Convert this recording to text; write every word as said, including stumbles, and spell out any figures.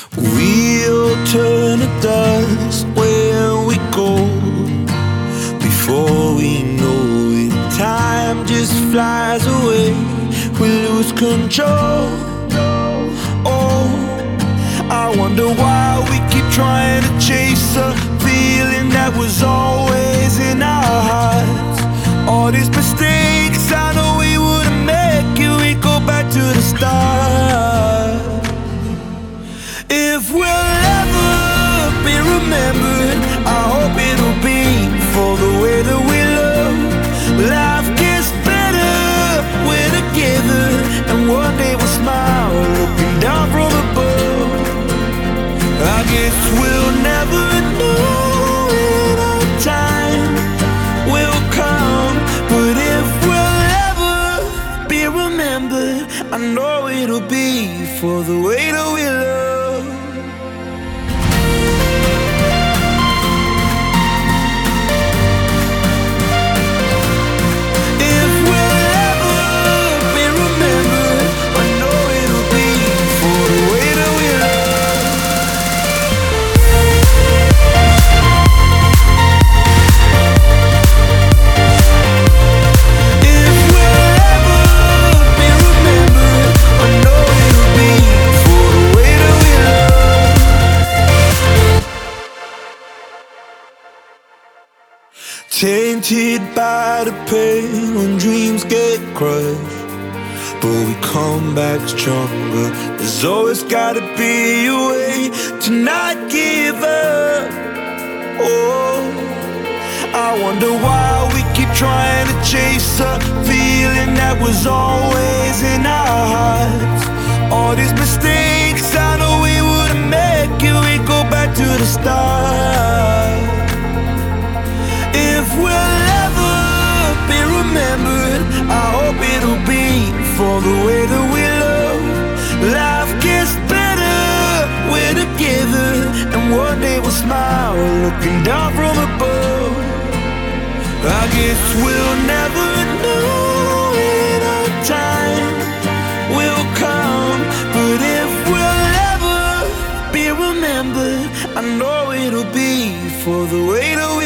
We'll turn to dust when we go. Before we know it, time just flies away. We lose control. Oh, I wonder why we keep trying to chase a feeling that was always in our hearts. All these mistakes, I know we wouldn't make it. We'd go back to the start. If we'll ever be remembered, I hope it'll be for the way that we love. Life gets better, we're together, and one day we'll smile looking down from above. I guess we'll never know when our time will come, but if we'll ever be remembered, I know it'll be for the way that we love. Tainted by the pain when dreams get crushed, but we come back stronger. There's always gotta be a way to not give up. Oh, I wonder why we keep trying to chase a feeling that was always in our hearts. All these mistakes, I know we wouldn't make it. We'd go back to the start. If we'll ever be remembered, I hope it'll be for the way that we love. Life gets better, we're together, and one day we'll smile looking down from above. I guess we'll never know when our time will come, but if we'll ever be remembered, I know it'll be for the way that we